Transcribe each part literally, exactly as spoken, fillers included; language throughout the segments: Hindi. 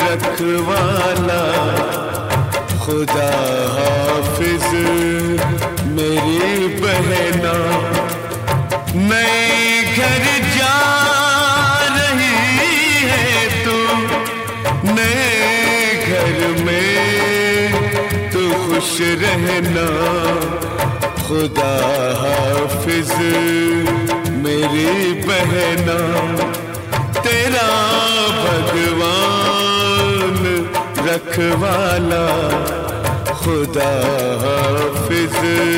रखवाला, खुदा हाफिज मेरी बहना। नए घर जा रही है तू, नए घर में तू खुश रहना। खुदा हाफिज मेरी बहना, तेरा भगवान रखवाला, खुदा हाफिज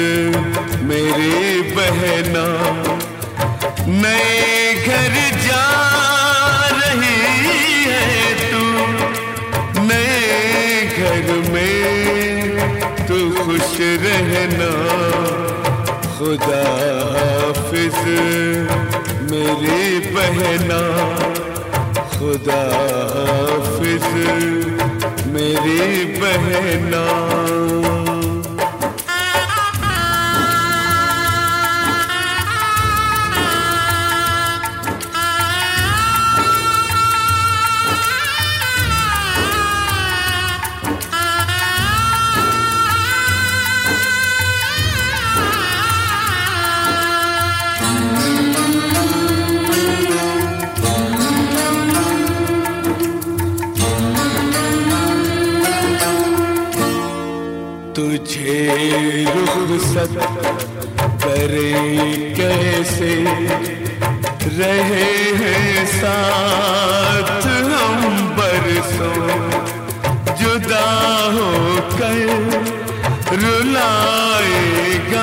मेरी बहना। नए घर जा रही है तू, नए घर में तू खुश रहना। खुदा हाफिज मेरी बहना, खुदा हाफिज मेरी बहना। तुझे रुखसत करे कैसे, रहे हैं साथ हम बरसों। जुदा होकर रुलाएगा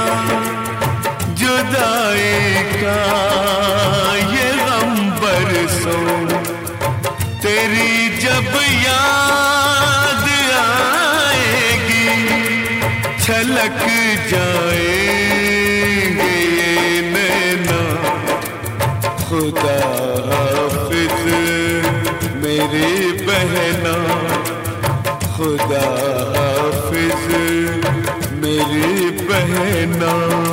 जुदाई का ये गम बरसों। तेरी जब याद छलक जाएंगे ये नैना। खुदा हाफिज मेरी बहना, खुदा हाफिज मेरी बहना।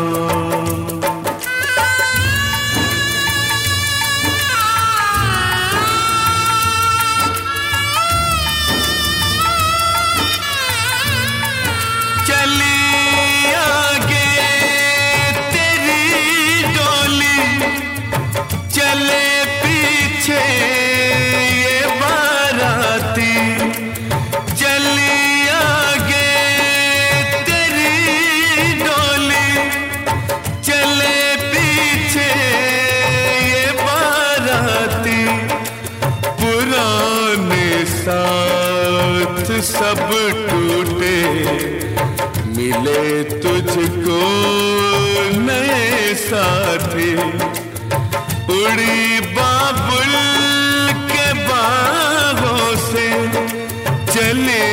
साथ सब टूटे, मिले तुझको नए साथी। उड़ी बाबुल के बाहों से चले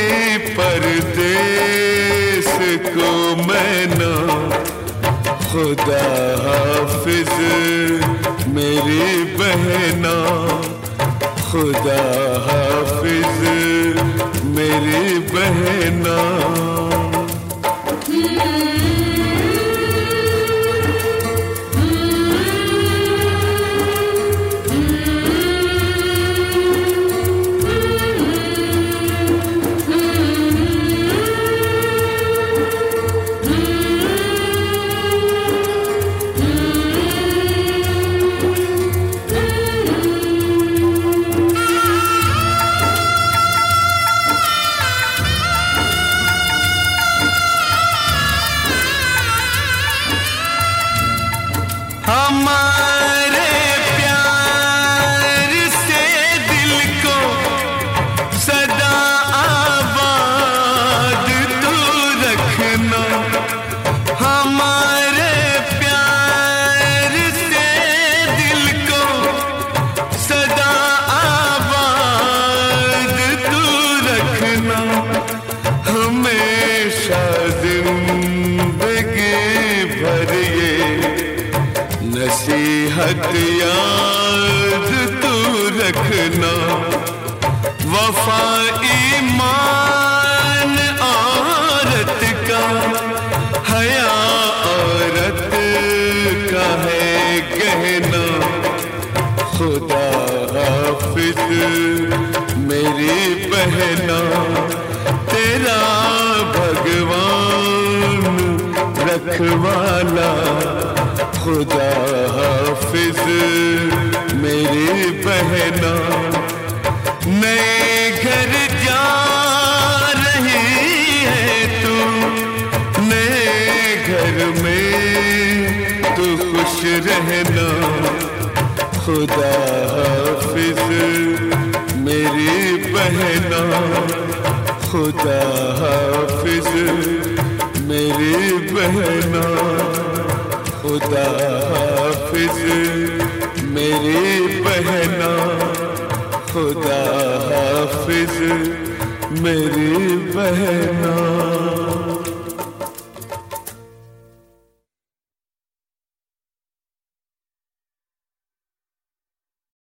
परदेस को मैना। खुदा हाफिज मेरी बहना, खुदा हाफिज मेरी बहना। हमारे प्यार से दिल को सदा आबाद तू रखना। हमारे प्यार से दिल को सदा आबाद तू रखना। हमेशा जिंदगी भर ये नसीहत याद तू रखना। वफा ईमान औरत का, हया औरत का है गहना। खुदा हाफिज मेरी बहना तेरा भगवान रखवाला, खुदा हाफिज मेरी बहना। नए घर जा रही है तू, नए घर में तू खुश रहना, खुदा हाफिज मेरी बहना, खुदा हाफिज मेरी बहना, खुदा हाफिज मेरी बहना, खुदा हाफिज मेरी बहना।